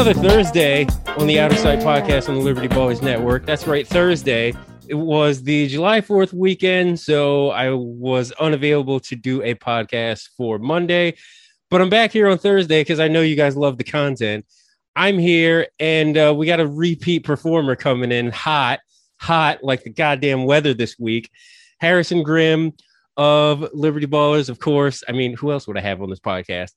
Another Thursday on the Outer Sight podcast on the Liberty Boys Network. That's right, Thursday. It was the July 4th weekend, so I was unavailable to do a podcast for Monday, but I'm back here on Thursday because I know you guys love the content. I'm here, and we got a repeat performer coming in hot like the goddamn weather this week. Harrison Grimm of Liberty Ballers, of course. I mean, who else would I have on this podcast?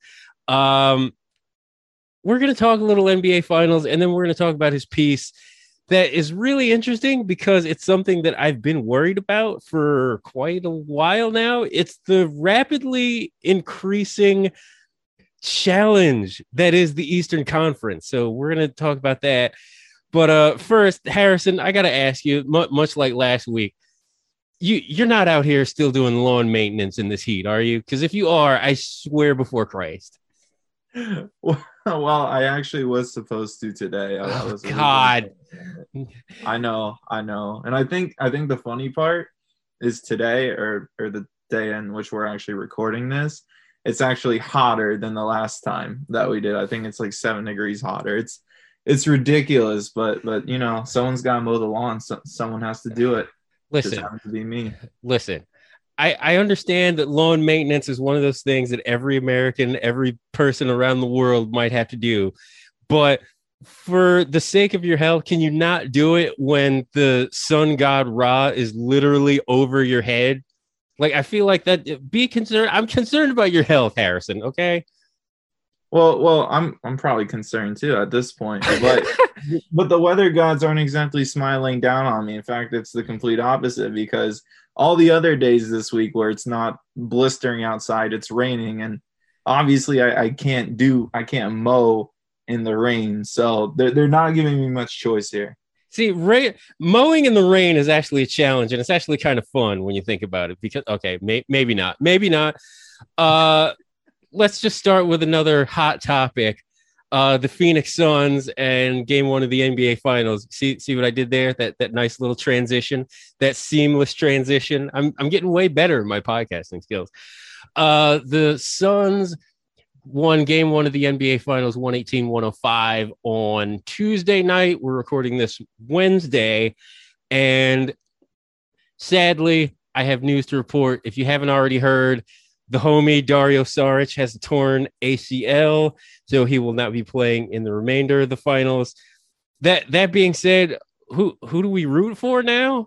We're going to talk a little NBA Finals, and then we're going to talk about his piece that is really interesting because it's something that I've been worried about for quite a while now. It's the rapidly increasing challenge that is the Eastern Conference. So we're going to talk about that. But first, Harrison, I got to ask you, much like last week, you're not out here still doing lawn maintenance in this heat, are you? Because if you are, I swear before Christ. Well, I actually was supposed to today. God. I know. And I think the funny part is today or the day in which we're actually recording this, it's actually hotter than the last time that we did. I think it's like 7 degrees hotter. It's ridiculous, but you know, someone's got to mow the lawn. So someone has to do it. Listen, it just happens to be me. Listen. I understand that lawn maintenance is one of those things that every American, every person around the world might have to do. But for the sake of your health, can you not do it when the sun god Ra is literally over your head? Like, I feel like that. Be concerned. I'm concerned about your health, Harrison. Okay. Well, I'm probably concerned too at this point, but the weather gods aren't exactly smiling down on me. In fact, it's the complete opposite because all the other days this week where it's not blistering outside, it's raining, and obviously I can't mow in the rain, so they're not giving me much choice here. See, mowing in the rain is actually a challenge, and it's actually kind of fun when you think about it. Because maybe not. Let's just start with another hot topic. The Phoenix Suns and game 1 of the NBA Finals. See what I did there? That nice little transition, that seamless transition. I'm getting way better at my podcasting skills. The Suns won game 1 of the NBA Finals 118-105 on Tuesday night. We're recording this Wednesday, and sadly, I have news to report. If you haven't already heard, the homie Dario Saric has a torn ACL, so he will not be playing in the remainder of the finals. That being said, who do we root for now?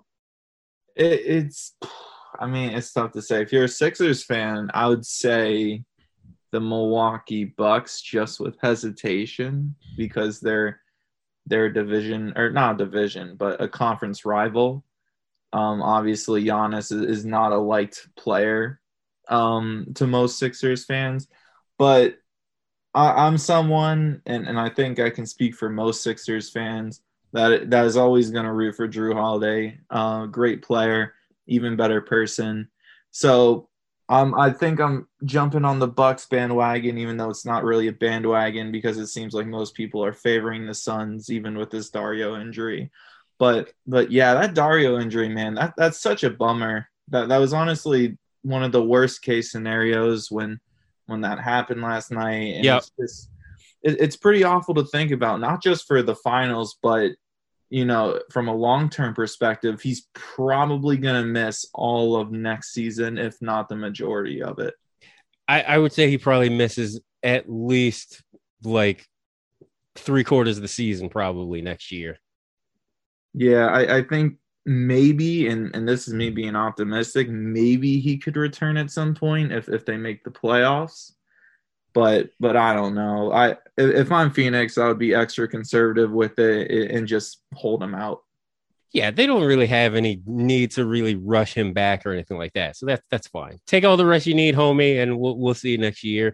It's tough to say. If you're a Sixers fan, I would say the Milwaukee Bucks, just with hesitation, because they're a division, or not a division, but a conference rival. Obviously, Giannis is not a liked player to most Sixers fans, but I'm someone, and I think I can speak for most Sixers fans, that is always going to root for Jrue Holiday. Great player, even better person. So I think I'm jumping on the Bucks bandwagon, even though it's not really a bandwagon because it seems like most people are favoring the Suns, even with this Dario injury. But yeah, that Dario injury, man, that's such a bummer. That was honestly one of the worst case scenarios when that happened last night. And yep. It's pretty awful to think about, not just for the finals, but, you know, from a long-term perspective, he's probably going to miss all of next season, if not the majority of it. I would say he probably misses at least like 3/4 of the season probably next year. Yeah, I think maybe, and this is me being optimistic, maybe he could return at some point if they make the playoffs. But I don't know. If I'm Phoenix, I would be extra conservative with it and just hold him out. Yeah, they don't really have any need to really rush him back or anything like that. So that's fine. Take all the rest you need, homie, and we'll see you next year.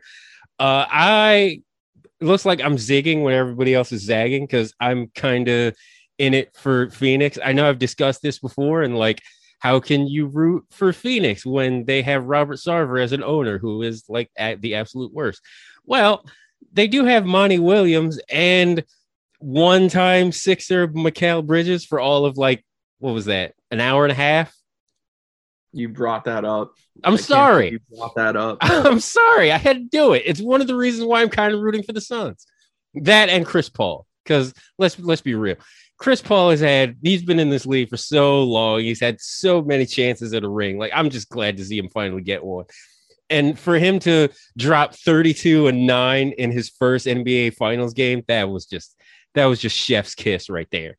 It looks like I'm zigging when everybody else is zagging because I'm kind of in it for Phoenix. I know I've discussed this before, and like, how can you root for Phoenix when they have Robert Sarver as an owner who is like at the absolute worst? Well, they do have Monty Williams and one-time Sixer Mikal Bridges for all of like, what was that, an hour and a half? You brought that up. I'm sorry. You brought that up. I'm sorry. I had to do it. It's one of the reasons why I'm kind of rooting for the Suns. That and Chris Paul, because let's be real. Chris Paul he's been in this league for so long. He's had so many chances at a ring. Like, I'm just glad to see him finally get one. And for him to drop 32-9 in his first NBA Finals game, that was just chef's kiss right there.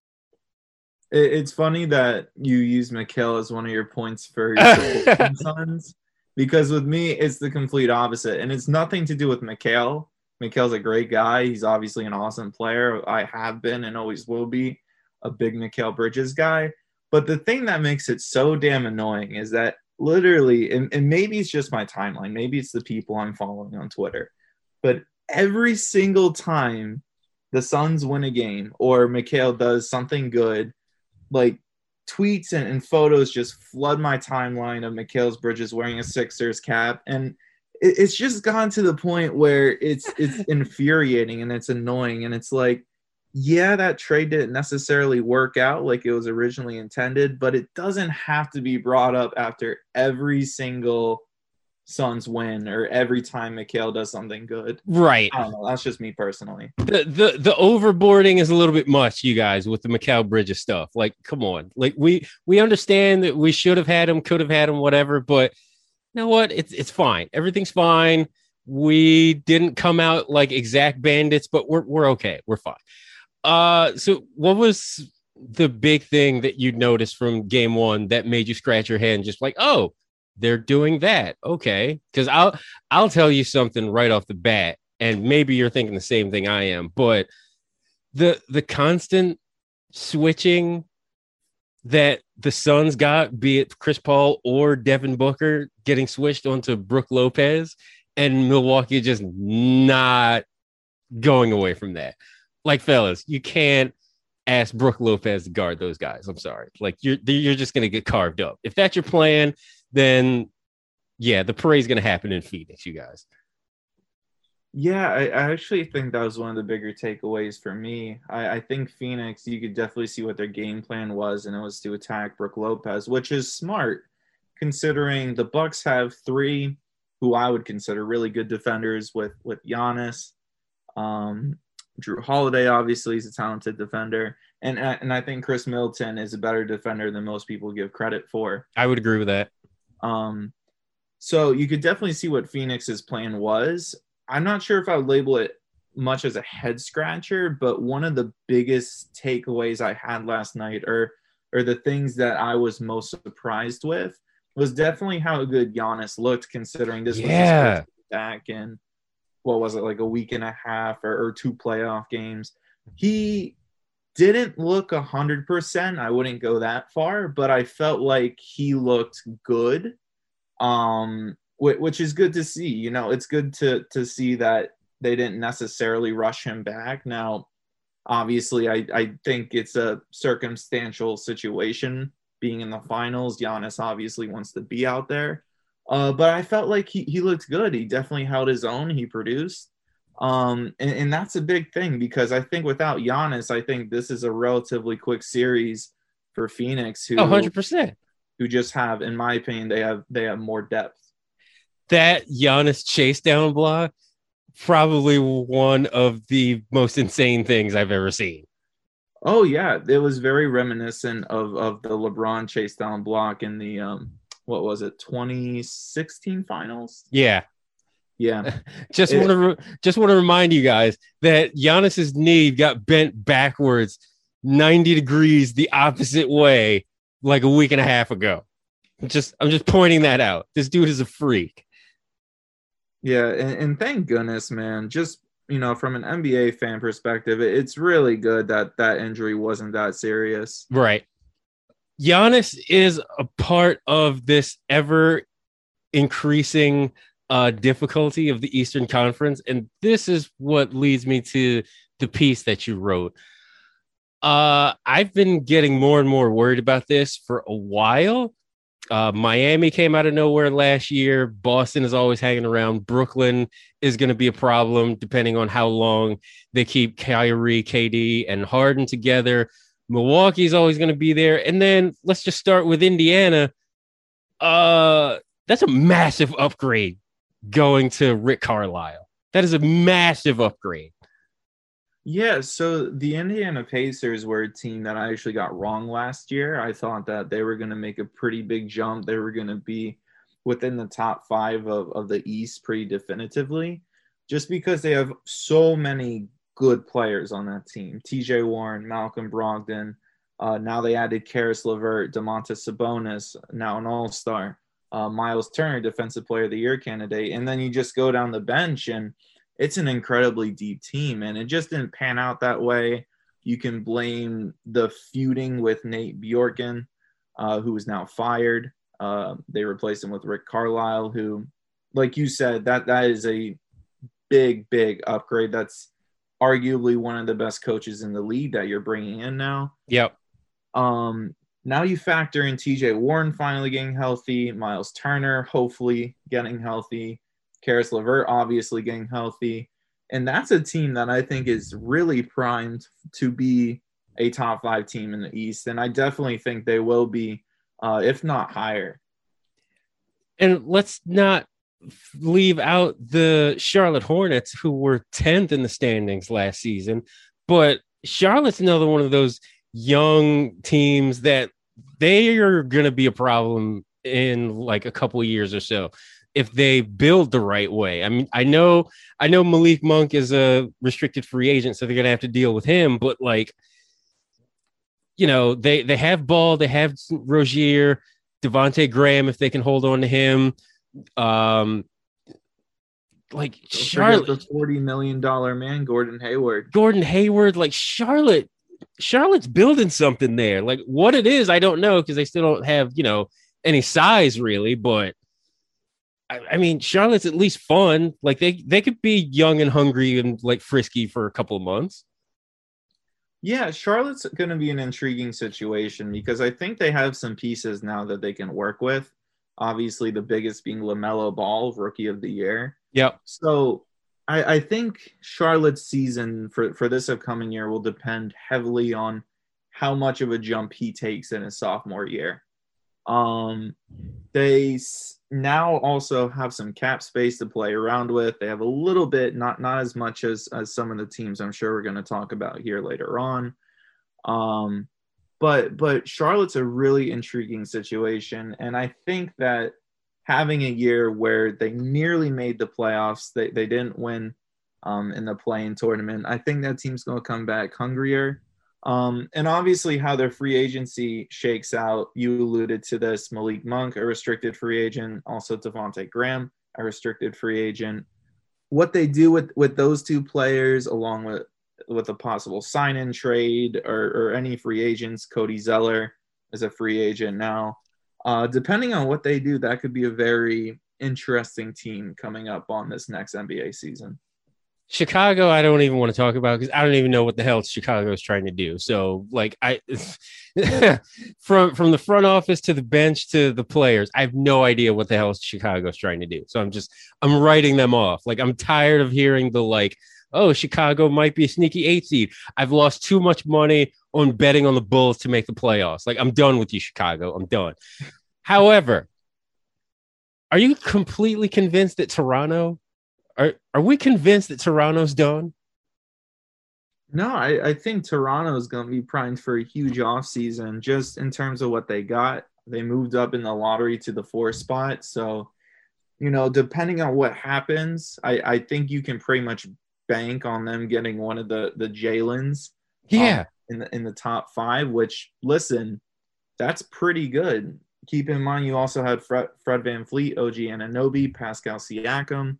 It's funny that you use Mikal as one of your points for your Suns, because with me, it's the complete opposite. And it's nothing to do with Mikal. Mikal's a great guy. He's obviously an awesome player. I have been and always will be a big Mikal Bridges guy. But the thing that makes it so damn annoying is that literally, and maybe it's just my timeline, maybe it's the people I'm following on Twitter, but every single time the Suns win a game or Mikal does something good, like tweets and photos just flood my timeline of Mikal Bridges wearing a Sixers cap. And it's just gone to the point where it's infuriating and it's annoying. And it's like, yeah, that trade didn't necessarily work out like it was originally intended, but it doesn't have to be brought up after every single Suns win or every time Mikal does something good. Right. I don't know. That's just me personally. The overboarding is a little bit much, you guys, with the Mikal Bridges stuff. Like, come on. Like, we understand that we should have had him, could have had him, whatever, but you know what? It's fine. Everything's fine. We didn't come out like exact bandits, but we're okay. We're fine. So what was the big thing that you noticed from game one that made you scratch your head and just like, oh, they're doing that? Okay. Because I'll tell you something right off the bat, and maybe you're thinking the same thing I am, but the constant switching that the Suns got, be it Chris Paul or Devin Booker getting switched onto Brook Lopez, and Milwaukee just not going away from that. Like, fellas, you can't ask Brook Lopez to guard those guys. I'm sorry. Like, you're just going to get carved up. If that's your plan, then yeah, the parade's going to happen in Phoenix, you guys. Yeah, I actually think that was one of the bigger takeaways for me. I think Phoenix, you could definitely see what their game plan was, and it was to attack Brook Lopez, which is smart considering the Bucks have three who I would consider really good defenders with Giannis. Drew Holiday obviously is a talented defender, and I think Chris Middleton is a better defender than most people give credit for. I would agree with that. So you could definitely see what Phoenix's plan was. I'm not sure if I would label it much as a head scratcher, but one of the biggest takeaways I had last night, or the things that I was most surprised with, was definitely how good Giannis looked, considering this was his first back in, what was it, like a week and a half or two playoff games. He didn't look 100%. I wouldn't go that far, but I felt like he looked good. Which is good to see. You know, it's good to see that they didn't necessarily rush him back. Now, obviously, I think it's a circumstantial situation being in the finals. Giannis obviously wants to be out there. But I felt like he looked good. He definitely held his own. He produced. And that's a big thing, because I think without Giannis, I think this is a relatively quick series for Phoenix, who 100%. Who just have, in my opinion, they have more depth. That Giannis chase down block, probably one of the most insane things I've ever seen. Oh yeah, it was very reminiscent of the LeBron chase down block in the what was it, 2016 finals? Yeah. just want to remind you guys that Giannis's knee got bent backwards 90 degrees the opposite way like a week and a half ago. I'm just pointing that out. This dude is a freak. Yeah, and thank goodness, man. Just, you know, from an NBA fan perspective, it's really good that injury wasn't that serious. Right. Giannis is a part of this ever increasing difficulty of the Eastern Conference, and this is what leads me to the piece that you wrote. I've been getting more and more worried about this for a while. Miami came out of nowhere last year. Boston is always hanging around. Brooklyn is going to be a problem depending on how long they keep Kyrie, KD, and Harden together. Milwaukee is always going to be there. And then let's just start with Indiana. That's a massive upgrade going to Rick Carlisle. That is a massive upgrade. Yeah, so the Indiana Pacers were a team that I actually got wrong last year. I thought that they were going to make a pretty big jump. They were going to be within the top five of the East pretty definitively, just because they have so many good players on that team. TJ Warren, Malcolm Brogdon. Now they added Karis LeVert, Domantas Sabonis, now an all-star. Miles Turner, Defensive Player of the Year candidate. And then you just go down the bench and it's an incredibly deep team, and it just didn't pan out that way. You can blame the feuding with Nate Bjorken, who is now fired. They replaced him with Rick Carlisle, who, like you said, that is a big upgrade. That's arguably one of the best coaches in the league that you're bringing in now. Yep. Now you factor in TJ Warren finally getting healthy, Miles Turner hopefully getting healthy, Karis LeVert obviously getting healthy. And that's a team that I think is really primed to be a top 5 team in the East. And I definitely think they will be, if not higher. And let's not leave out the Charlotte Hornets, who were 10th in the standings last season. But Charlotte's another one of those young teams that they are going to be a problem in like a couple of years or so if they build the right way. I mean, I know Malik Monk is a restricted free agent, so they're going to have to deal with him. But like, you know, they have Ball, they have Rozier, Devontae Graham, if they can hold on to him. Like Charlotte, the $40 million man, Gordon Hayward, like Charlotte's building something there. Like what it is, I don't know, because they still don't have, you know, any size really, but I mean, Charlotte's at least fun. Like they could be young and hungry and like frisky for a couple of months. Yeah, Charlotte's going to be an intriguing situation because I think they have some pieces now that they can work with. Obviously, the biggest being LaMelo Ball, Rookie of the Year. Yep. So I think Charlotte's season for this upcoming year will depend heavily on how much of a jump he takes in his sophomore year. They now also have some cap space to play around with. They have a little bit, not as much as some of the teams I'm sure we're going to talk about here later on. But Charlotte's a really intriguing situation, and I think that having a year where they nearly made the playoffs, they didn't win in the play-in tournament, I think that team's going to come back hungrier. And obviously how their free agency shakes out, you alluded to this, Malik Monk, a restricted free agent, also Devontae Graham, a restricted free agent. What they do with those two players, along with a possible sign-in trade or any free agents, Cody Zeller is a free agent now. Depending on what they do, that could be a very interesting team coming up on this next NBA season. Chicago, I don't even want to talk about because I don't even know what the hell Chicago is trying to do. So, like, from the front office to the bench to the players, I have no idea what the hell Chicago is trying to do. So I'm writing them off. Like, I'm tired of hearing the like, oh, Chicago might be a sneaky 8 seed. I've lost too much money on betting on the Bulls to make the playoffs. Like, I'm done with you, Chicago. I'm done. However, are you completely convinced that Toronto? Are we convinced that Toronto's done? No, I think Toronto is going to be primed for a huge offseason just in terms of what they got. They moved up in the lottery to the 4 spot. So, you know, depending on what happens, I think you can pretty much bank on them getting one of the Jalen's in the top 5, which, listen, that's pretty good. Keep in mind, you also had Fred VanVleet, OG Anunoby, Pascal Siakam.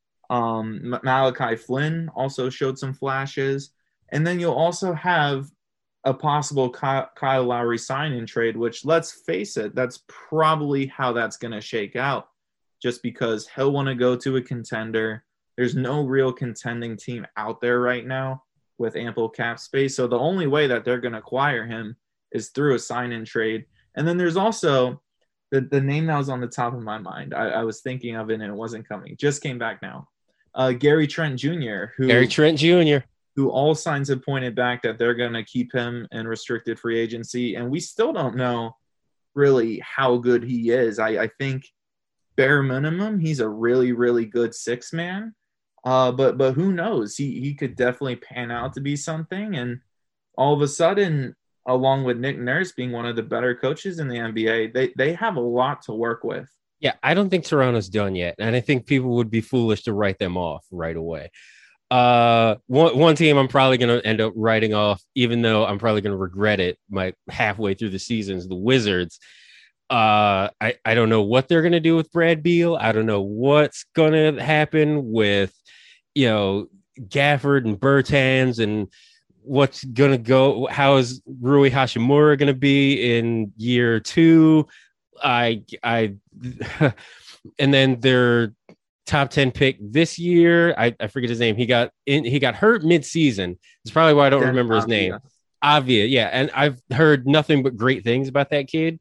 Malachi Flynn also showed some flashes. And then you'll also have a possible Kyle Lowry sign-in trade, which, let's face it, that's probably how that's going to shake out, just because he'll want to go to a contender. There's no real contending team out there right now with ample cap space. So the only way that they're going to acquire him is through a sign-in trade. And then there's also the name that was on the top of my mind. I was thinking of it and it wasn't coming. Just came back now. Gary Trent Jr., who all signs have pointed back that they're going to keep him in restricted free agency. And we still don't know really how good he is. I think bare minimum, he's a really, really good 6-man. But who knows? He could definitely pan out to be something. And all of a sudden, along with Nick Nurse being one of the better coaches in the NBA, they have a lot to work with. Yeah, I don't think Toronto's done yet, and I think people would be foolish to write them off right away. One team I'm probably going to end up writing off, even though I'm probably going to regret it halfway through the season, is the Wizards. I don't know what they're going to do with Brad Beal. I don't know what's going to happen with, Gafford and Bertans, and what's going to go. How is Rui Hashimura going to be in year 2? And then their top 10 pick this year, I forget his name. He got hurt mid-season. It's probably why I don't remember his name. Avia, yeah. And I've heard nothing but great things about that kid.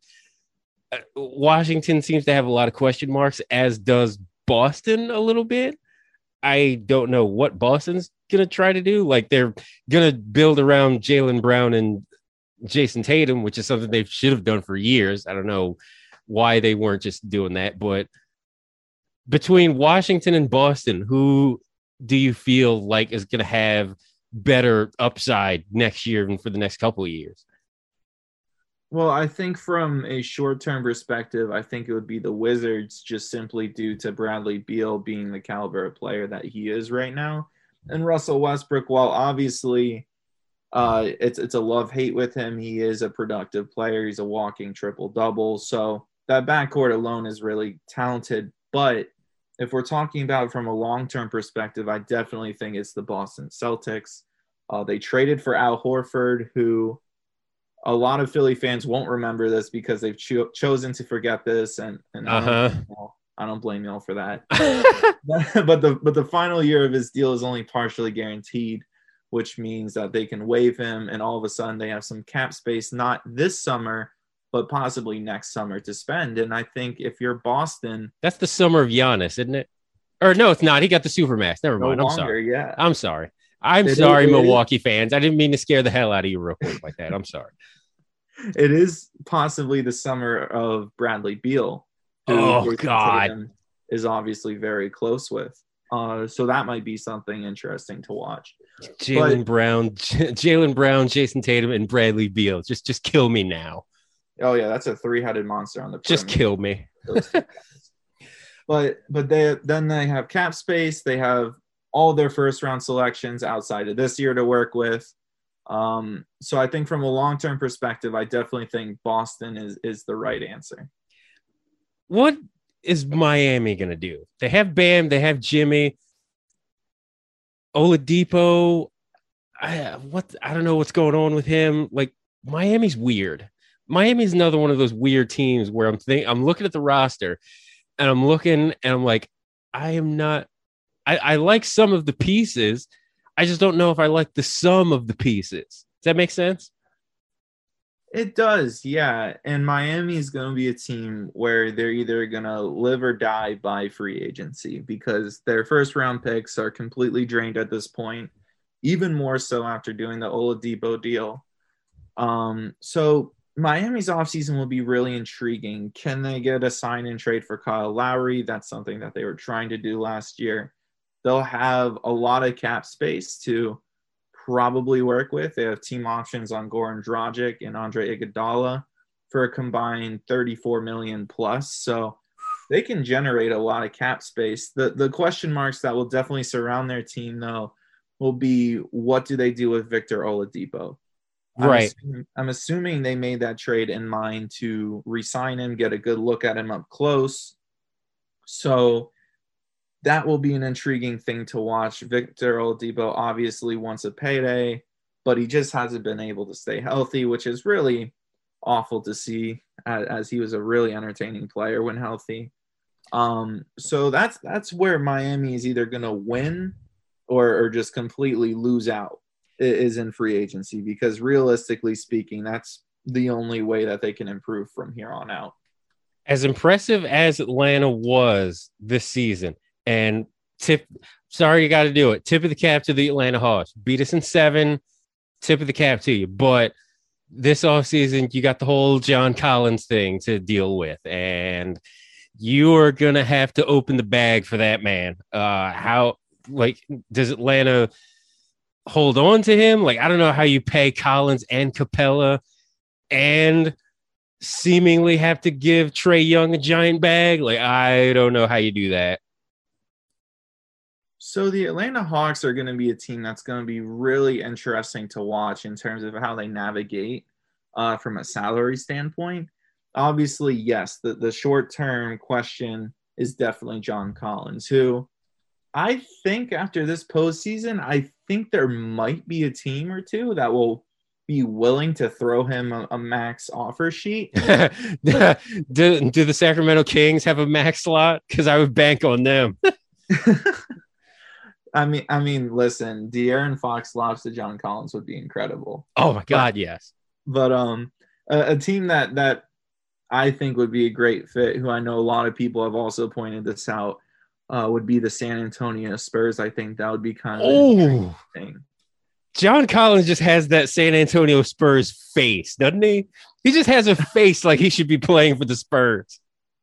Washington seems to have a lot of question marks, as does Boston a little bit. I don't know what Boston's going to try to do. Like, they're going to build around Jaylen Brown and Jason Tatum, which is something they should have done for years. I don't know why they weren't just doing that. But between Washington and Boston, who do you feel like is going to have better upside next year and for the next couple of years? Well, I think from a short-term perspective, I think it would be the Wizards, just simply due to Bradley Beal being the caliber of player that he is right now. And Russell Westbrook, while obviously it's a love-hate with him, he is a productive player. He's a walking triple-double. So that backcourt alone is really talented. But if we're talking about it from a long-term perspective, I definitely think it's the Boston Celtics. They traded for Al Horford, who a lot of Philly fans won't remember this because they've chosen to forget this, and I don't blame y'all for that. but the final year of his deal is only partially guaranteed, which means that they can waive him, and all of a sudden they have some cap space, not this summer, but possibly next summer to spend. And I think if you're Boston, that's the summer of Giannis, isn't it? Or no, it's not. He got the Supermax. Never mind. I'm sorry. Yeah. I'm sorry. I'm sorry, Milwaukee fans. I didn't mean to scare the hell out of you real quick like that. I'm sorry. It is possibly the summer of Bradley Beal, who God is obviously very close with. So that might be something interesting to watch. Jaylen Brown, Jason Tatum, and Bradley Beal. Just kill me now. Oh yeah, that's a 3-headed monster on the perimeter. Just kill me. But they have cap space. They have all their first round selections outside of this year to work with. So I think from a long-term perspective, I definitely think Boston is the right answer. What is Miami going to do? They have Bam, they have Jimmy, Oladipo. I don't know what's going on with him. Like, Miami's weird. Miami's another one of those weird teams where I'm looking at the roster and I'm looking and I'm like, I like some of the pieces. I just don't know if I like the sum of the pieces. Does that make sense? It does, yeah. And Miami is going to be a team where they're either going to live or die by free agency, because their first round picks are completely drained at this point, even more so after doing the Oladipo deal. So Miami's offseason will be really intriguing. Can they get a sign and trade for Kyle Lowry? That's something that they were trying to do last year. They'll have a lot of cap space to probably work with. They have team options on Goran Dragic and Andre Iguodala for a combined $34 million plus. So they can generate a lot of cap space. The question marks that will definitely surround their team, though, will be, what do they do with Victor Oladipo? Right. I'm assuming they made that trade in mind to re-sign him, get a good look at him up close. So that will be an intriguing thing to watch. Victor Oladipo obviously wants a payday, but he just hasn't been able to stay healthy, which is really awful to see, as he was a really entertaining player when healthy. So that's where Miami is either going to win or just completely lose out, is in free agency, because realistically speaking, that's the only way that they can improve from here on out. As impressive as Atlanta was this season, and sorry, you got to do it. Tip of the cap to the Atlanta Hawks. Beat us in 7. Tip of the cap to you. But this offseason, you got the whole John Collins thing to deal with, and you are going to have to open the bag for that man. like, does Atlanta hold on to him? Like, I don't know how you pay Collins and Capella and seemingly have to give Trae Young a giant bag. Like, I don't know how you do that. So the Atlanta Hawks are going to be a team that's going to be really interesting to watch in terms of how they navigate from a salary standpoint. Obviously, yes, the short-term question is definitely John Collins, who I think after this postseason, I think there might be a team or two that will be willing to throw him a max offer sheet. do the Sacramento Kings have a max slot? Because I would bank on them. I mean, listen, De'Aaron Fox lost to John Collins would be incredible. Oh my God, yes. But a team that I think would be a great fit, who I know a lot of people have also pointed this out, would be the San Antonio Spurs. I think that would be kind of an thing. John Collins just has that San Antonio Spurs face, doesn't he? He just has a face like he should be playing for the Spurs.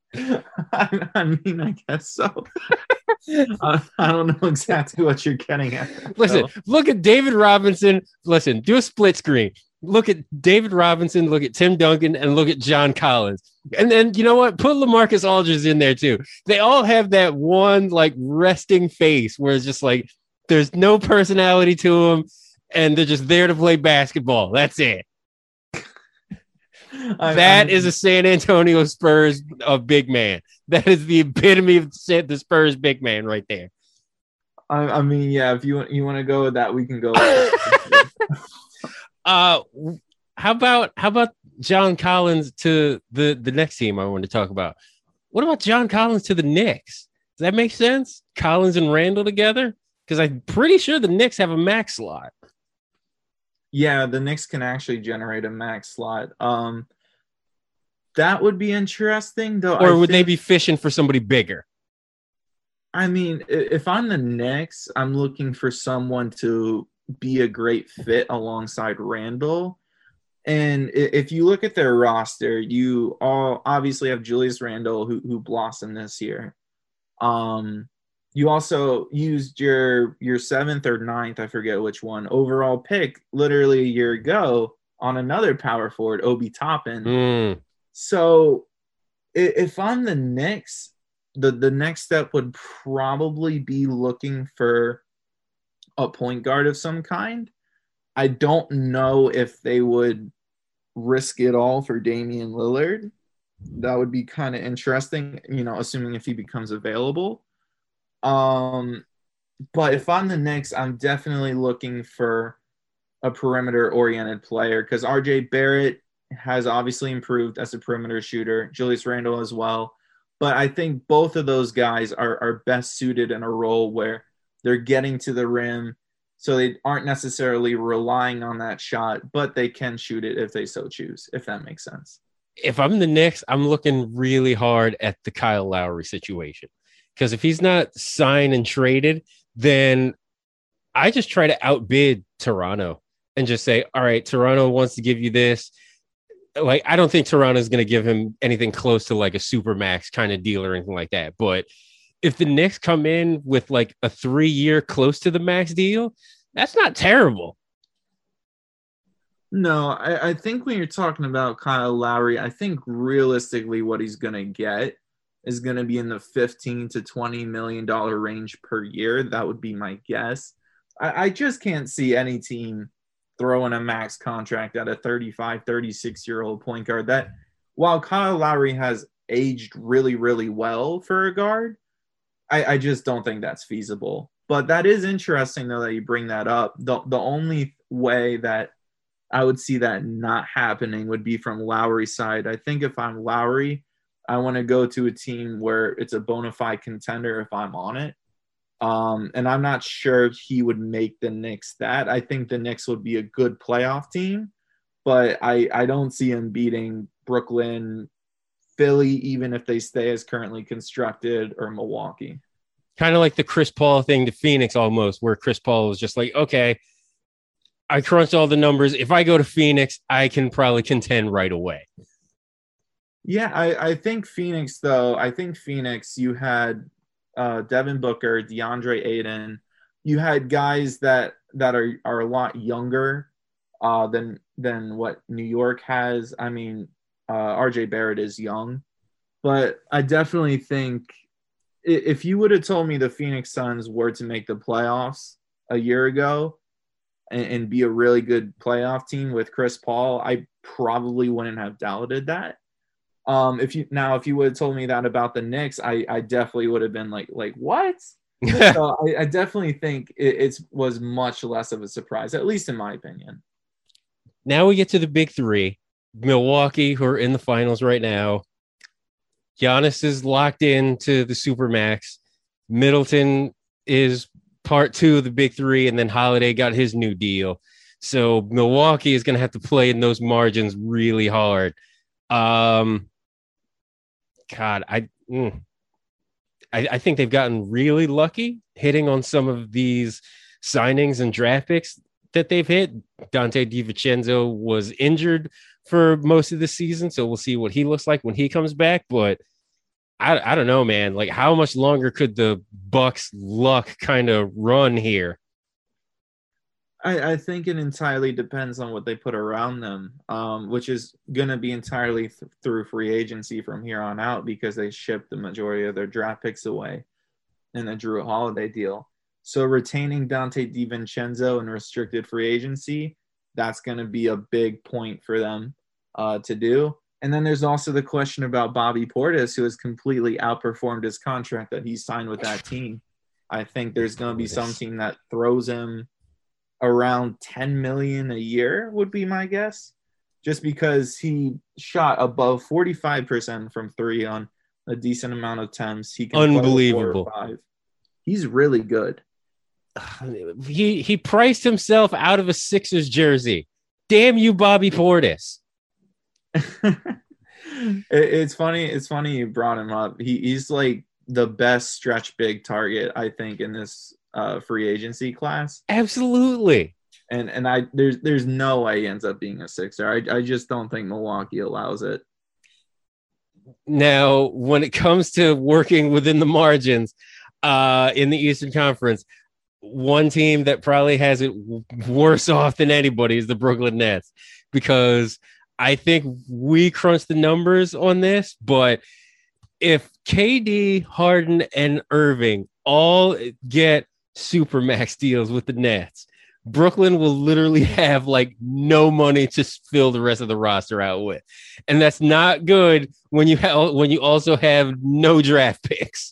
I mean, I guess so. I don't know exactly what you're getting at. Listen, look at David Robinson. Listen, do a split screen. Look at David Robinson, look at Tim Duncan, and look at John Collins. And then, you know what? Put LaMarcus Aldridge in there, too. They all have that one, like, resting face where it's just like there's no personality to them, and they're just there to play basketball. That's it. That is a San Antonio Spurs big man. That is the epitome of the Spurs big man right there. I mean, yeah, if you want to go with that, we can go with that. How about John Collins to the next team I want to talk about? What about John Collins to the Knicks? Does that make sense? Collins and Randall together? Because I'm pretty sure the Knicks have a max slot. Yeah, the Knicks can actually generate a max slot. That would be interesting, though. Or would they be fishing for somebody bigger? I mean, if I'm the Knicks, I'm looking for someone to be a great fit alongside Randall. And if you look at their roster, you all obviously have Julius Randle, who blossomed this year. You also used your 7th or 9th, I forget which one, overall pick literally a year ago on another power forward, Obi Toppin. So if I'm the Knicks, the next step would probably be looking for a point guard of some kind. I don't know if they would risk it all for Damian Lillard. That would be kind of interesting, assuming if he becomes available. But if I'm the Knicks, I'm definitely looking for a perimeter-oriented player because RJ Barrett has obviously improved as a perimeter shooter, Julius Randle as well. But I think both of those guys are best suited in a role where they're getting to the rim, so they aren't necessarily relying on that shot, but they can shoot it if they so choose, if that makes sense. If I'm the Knicks, I'm looking really hard at the Kyle Lowry situation. Because if he's not signed and traded, then I just try to outbid Toronto and just say, all right, Toronto wants to give you this. Like, I don't think Toronto is going to give him anything close to like a supermax kind of deal or anything like that. But if the Knicks come in with like a 3-year close to the max deal, that's not terrible. No, I think when you're talking about Kyle Lowry, I think realistically what he's going to get is going to be in the $15 to $20 million range per year. That would be my guess. I just can't see any team throwing a max contract at a 35, 36-year-old point guard. That while Kyle Lowry has aged really, really well for a guard, I just don't think that's feasible. But that is interesting, though, that you bring that up. The only way that I would see that not happening would be from Lowry's side. I think if I'm Lowry, I want to go to a team where it's a bona fide contender if I'm on it. And I'm not sure he would make the Knicks that. I think the Knicks would be a good playoff team, but I don't see him beating Brooklyn, Philly, even if they stay as currently constructed, or Milwaukee. Kind of like the Chris Paul thing to Phoenix almost, where Chris Paul was just like, okay, I crunched all the numbers. If I go to Phoenix, I can probably contend right away. Yeah, I think Phoenix, though, you had Devin Booker, DeAndre Ayton, you had guys that are a lot younger than what New York has. I mean, RJ Barrett is young, but I definitely think if you would have told me the Phoenix Suns were to make the playoffs a year ago and be a really good playoff team with Chris Paul, I probably wouldn't have doubted that. If you would have told me that about the Knicks, I definitely would have been like what? So I definitely think it was much less of a surprise, at least in my opinion. Now we get to the big three. Milwaukee, who are in the finals right now. Giannis is locked into the Supermax. Middleton is part two of the big three, and then Holiday got his new deal. So Milwaukee is going to have to play in those margins really hard. God, I think they've gotten really lucky hitting on some of these signings and draft picks that they've hit. Dante DiVincenzo was injured for most of the season, so we'll see what he looks like when he comes back. But I don't know, man. Like, how much longer could the Bucks' luck kind of run here? I think it entirely depends on what they put around them, which is going to be entirely through free agency from here on out, because they shipped the majority of their draft picks away in the Jrue Holiday deal. So retaining Dante DiVincenzo in restricted free agency, that's going to be a big point for them to do. And then there's also the question about Bobby Portis, who has completely outperformed his contract that he signed with that team. I think there's going to be some team that throws him around 10 million a year would be my guess, just because he shot above 45% from three on a decent amount of attempts. He can Unbelievable. Play 4 or 5. He's really good. He priced himself out of a Sixers jersey. Damn you, Bobby Portis. It's funny you brought him up. He's like the best stretch big target, I think, in this free agency class. Absolutely. And there's no way he ends up being a Sixer. I just don't think Milwaukee allows it. Now, when it comes to working within the margins in the Eastern Conference, one team that probably has it worse off than anybody is the Brooklyn Nets, because I think we crunched the numbers on this, but if KD, Harden, and Irving all get Supermax deals with the Nets, Brooklyn will literally have like no money to fill the rest of the roster out with. And that's not good when you also have no draft picks.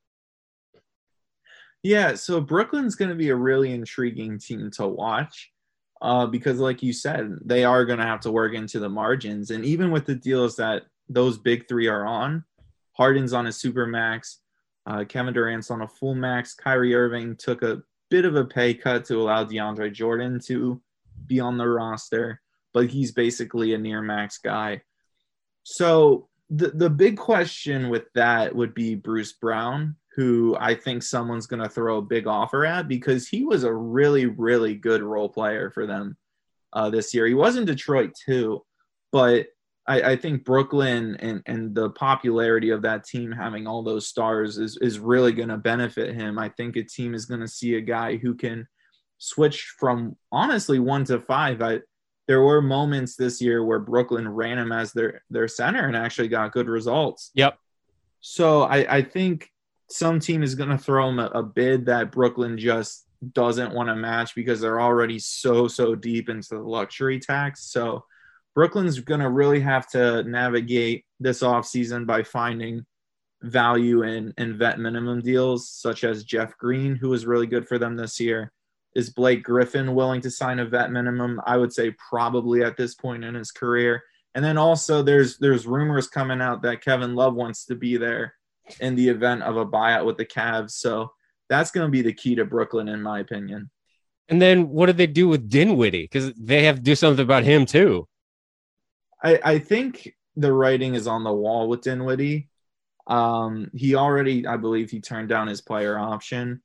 Yeah, so Brooklyn's going to be a really intriguing team to watch because, like you said, they are going to have to work into the margins. And even with the deals that those big three are on, Harden's on a super max, Kevin Durant's on a full max, Kyrie Irving took a bit of a pay cut to allow DeAndre Jordan to be on the roster, but he's basically a near max guy. So the big question with that would be Bruce Brown, who I think someone's going to throw a big offer at, because he was a really, really good role player for them this year. He was in Detroit too, but I think Brooklyn and the popularity of that team having all those stars is really going to benefit him. I think a team is going to see a guy who can switch from, honestly, 1 to 5. There were moments this year where Brooklyn ran him as their center and actually got good results. Yep. So I think some team is going to throw him a bid that Brooklyn just doesn't want to match, because they're already so deep into the luxury tax. So Brooklyn's going to really have to navigate this offseason by finding value in vet minimum deals, such as Jeff Green, who was really good for them this year. Is Blake Griffin willing to sign a vet minimum? I would say probably at this point in his career. And then also there's rumors coming out that Kevin Love wants to be there in the event of a buyout with the Cavs. So that's going to be the key to Brooklyn, in my opinion. And then what do they do with Dinwiddie? Because they have to do something about him too. I think the writing is on the wall with Dinwiddie. He already, I believe he turned down his player option.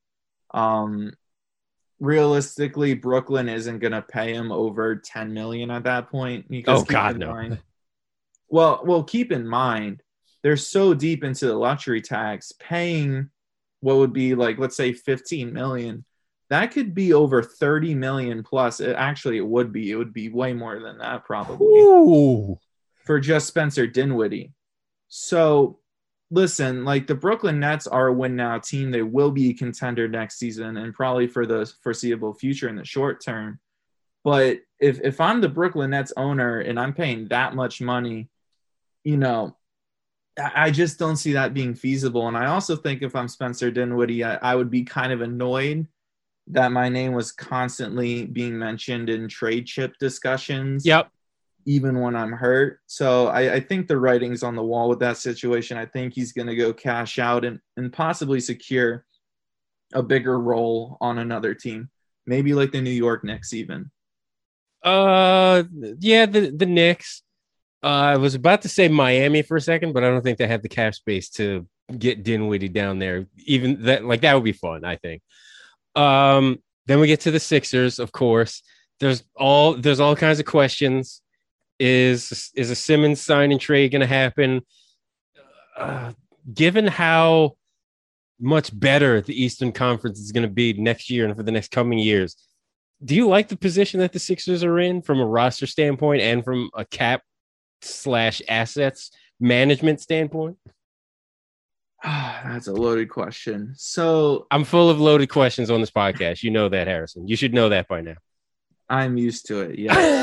Realistically, Brooklyn isn't going to pay him over $10 million at that point. Because no. Well, keep in mind, they're so deep into the luxury tax, paying what would be like, let's say $15 million that could be over 30 million plus. It would be way more than that probably. Ooh. For just Spencer Dinwiddie. So listen, like the Brooklyn Nets are a win now team. They will be a contender next season and probably for the foreseeable future in the short term. But if I'm the Brooklyn Nets owner and I'm paying that much money, you know, I just don't see that being feasible. And I also think if I'm Spencer Dinwiddie, I would be kind of annoyed that my name was constantly being mentioned in trade chip discussions. Yep. Even when I'm hurt. So I think the writing's on the wall with that situation. I think he's going to go cash out and possibly secure a bigger role on another team. Maybe like the New York Knicks even. Yeah, the Knicks. I was about to say Miami for a second, but I don't think they have the cap space to get Dinwiddie down there. Even that, like that would be fun, I think. Then we get to the Sixers, of course. There's all kinds of questions. Is a Simmons sign and trade going to happen? Given how much better the Eastern Conference is going to be next year and for the next coming years, do you like the position that the Sixers are in from a roster standpoint and from a cap / assets management standpoint? That's a loaded question. So I'm full of loaded questions on this podcast. You know that, Harrison. You should know that by now. I'm used to it. Yeah.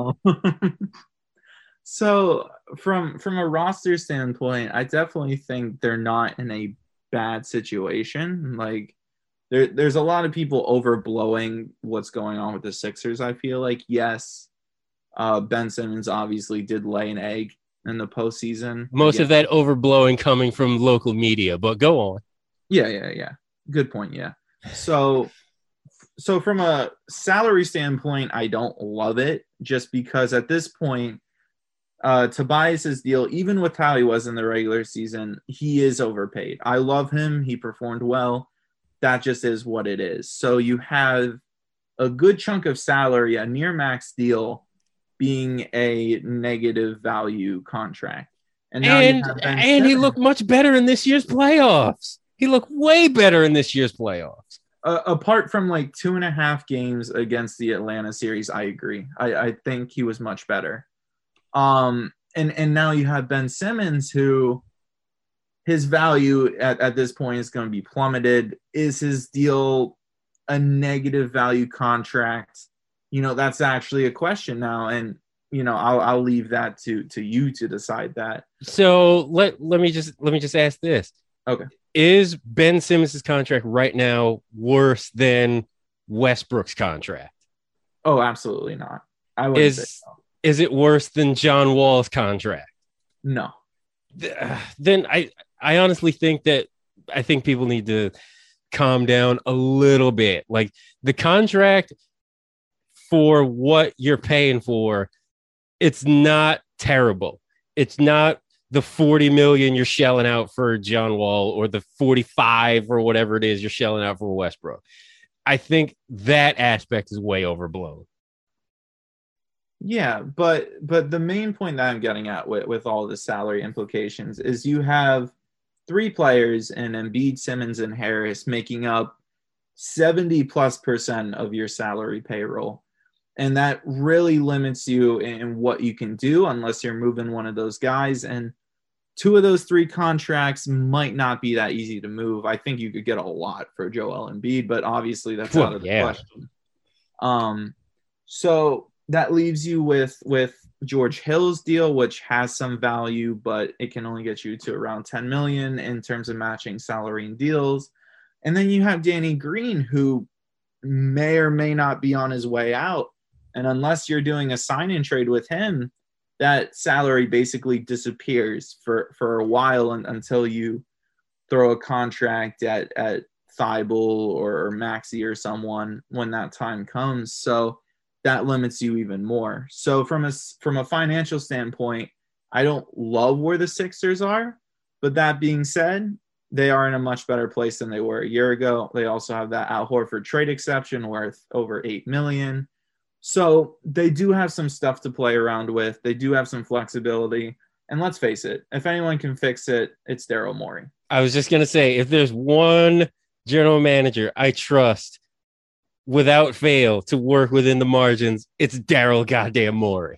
So from a roster standpoint, I definitely think they're not in a bad situation. Like there's a lot of people overblowing what's going on with the Sixers. I feel like, yes, Ben Simmons obviously did lay an egg in the postseason. Most of that overblowing coming from local media, but go on. Yeah. Good point. Yeah. So from a salary standpoint, I don't love it just because at this point, Tobias's deal, even with how he was in the regular season, he is overpaid. I love him. He performed well. That just is what it is. So you have a good chunk of salary, a near max deal, being a negative value contract. And now he looked much better in this year's playoffs. He looked way better in this year's playoffs. Apart from like 2.5 games against the Atlanta series, I agree. I think he was much better. And now you have Ben Simmons, who his value at this point is going to be plummeted. Is his deal a negative value contract? That's actually a question now. And, I'll leave that to you to decide that. So let me just ask this. Okay. Is Ben Simmons' contract right now worse than Westbrook's contract? Oh, absolutely not. I wouldn't say so. Is it worse than John Wall's contract? No. Then I honestly think people need to calm down a little bit. Like the contract for what you're paying for, it's not terrible. It's not the 40 million you're shelling out for John Wall or the 45 or whatever it is you're shelling out for Westbrook. I think that aspect is way overblown. Yeah, but the main point that I'm getting at with all the salary implications is you have 3 players in Embiid, Simmons, and Harris making up 70+% of your salary payroll. And that really limits you in what you can do unless you're moving one of those guys. And 2 of those 3 contracts might not be that easy to move. I think you could get a lot for Joel Embiid, but obviously that's out of the question. So that leaves you with George Hill's deal, which has some value, but it can only get you to around 10 million in terms of matching salary and deals. And then you have Danny Green, who may or may not be on his way out. And unless you're doing a sign-in trade with him, that salary basically disappears for a while until you throw a contract at Thibault or Maxey or someone when that time comes. So that limits you even more. So from a financial standpoint, I don't love where the Sixers are, but that being said, they are in a much better place than they were a year ago. They also have that Al Horford trade exception worth over $8 million. So they do have some stuff to play around with. They do have some flexibility. And let's face it, if anyone can fix it, it's Daryl Morey. I was just going to say, if there's one general manager I trust without fail to work within the margins, it's Daryl goddamn Morey.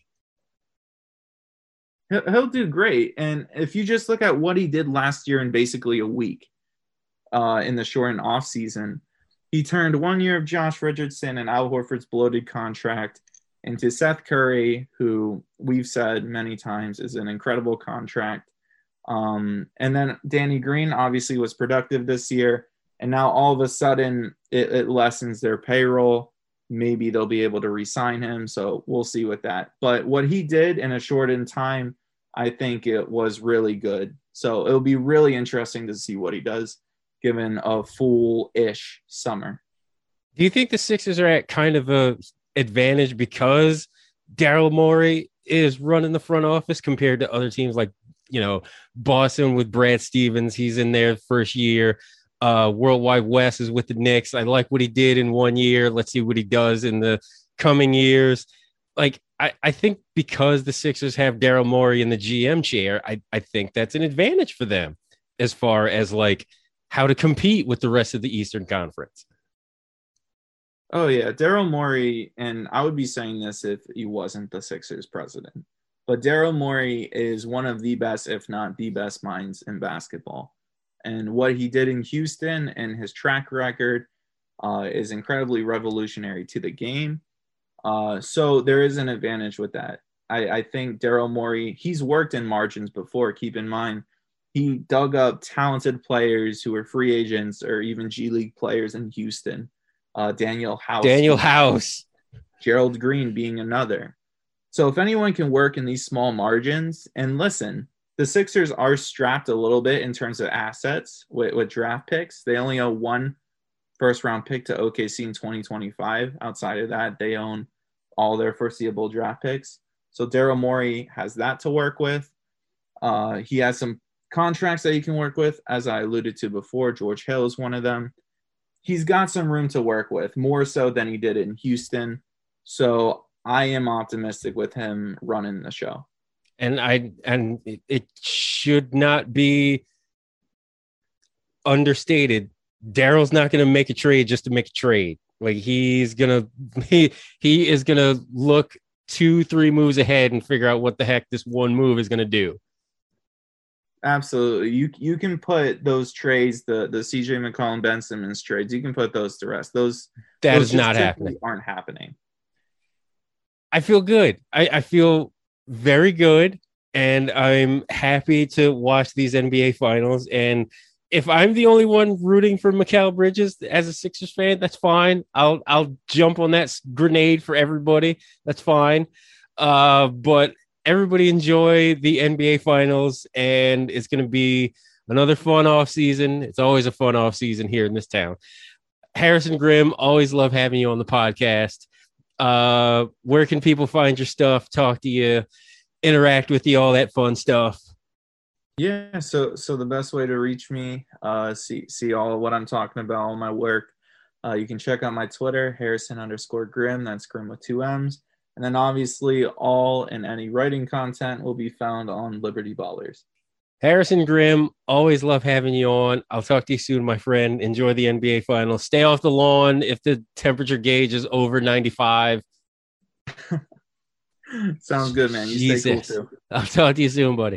He'll do great. And if you just look at what he did last year in basically a week in the shortened offseason, he turned 1 year of Josh Richardson and Al Horford's bloated contract into Seth Curry, who we've said many times is an incredible contract. And then Danny Green obviously was productive this year. And now all of a sudden it lessens their payroll. Maybe they'll be able to re-sign him. So we'll see with that. But what he did in a shortened time, I think it was really good. So it'll be really interesting to see what he does given a full-ish summer. Do you think the Sixers are at kind of a advantage because Daryl Morey is running the front office compared to other teams like, Boston with Brad Stevens? He's in their first year. Worldwide West is with the Knicks. I like what he did in 1 year. Let's see what he does in the coming years. Like, I think because the Sixers have Daryl Morey in the GM chair, I think that's an advantage for them as far as like how to compete with the rest of the Eastern Conference. Oh, yeah. Daryl Morey, and I would be saying this if he wasn't the Sixers president, but Daryl Morey is one of the best, if not the best minds in basketball. And what he did in Houston and his track record is incredibly revolutionary to the game. So there is an advantage with that. I think Daryl Morey, he's worked in margins before. Keep in mind, he dug up talented players who were free agents or even G League players in Houston. Daniel House. Gerald Green being another. So if anyone can work in these small margins, and listen, the Sixers are strapped a little bit in terms of assets with draft picks. They only own one first-round pick to OKC in 2025. Outside of that, they own all their foreseeable draft picks. So Daryl Morey has that to work with. He has some contracts that he can work with. As I alluded to before, George Hill is one of them. He's got some room to work with, more so than he did in Houston. So I am optimistic with him running the show. And it should not be understated. Daryl's not going to make a trade just to make a trade. Like he is going to look 2-3 moves ahead and figure out what the heck this one move is going to do. Absolutely. You can put those trades, the CJ McCollum, Ben Simmons trades, you can put those to rest. Those is not happening. Aren't happening. I feel good. I feel very good, and I'm happy to watch these NBA finals. And if I'm the only one rooting for Mikal Bridges as a Sixers fan, that's fine. I'll jump on that grenade for everybody. That's fine. But everybody enjoy the NBA finals, and it's going to be another fun off season. It's always a fun off season here in this town. Harrison Grimm, always love having you on the podcast. Where can people find your stuff, talk to you, interact with you, all that fun stuff? Yeah, so the best way to reach me, see all of what I'm talking about, all my work, you can check out my Twitter, Harrison_Grimm. That's Grimm with 2 M's. And then obviously all and any writing content will be found on Liberty Ballers. Harrison Grimm, always love having you on. I'll talk to you soon, my friend. Enjoy the NBA finals. Stay off the lawn if the temperature gauge is over 95. Sounds good, man. You stay cool too. I'll talk to you soon, buddy.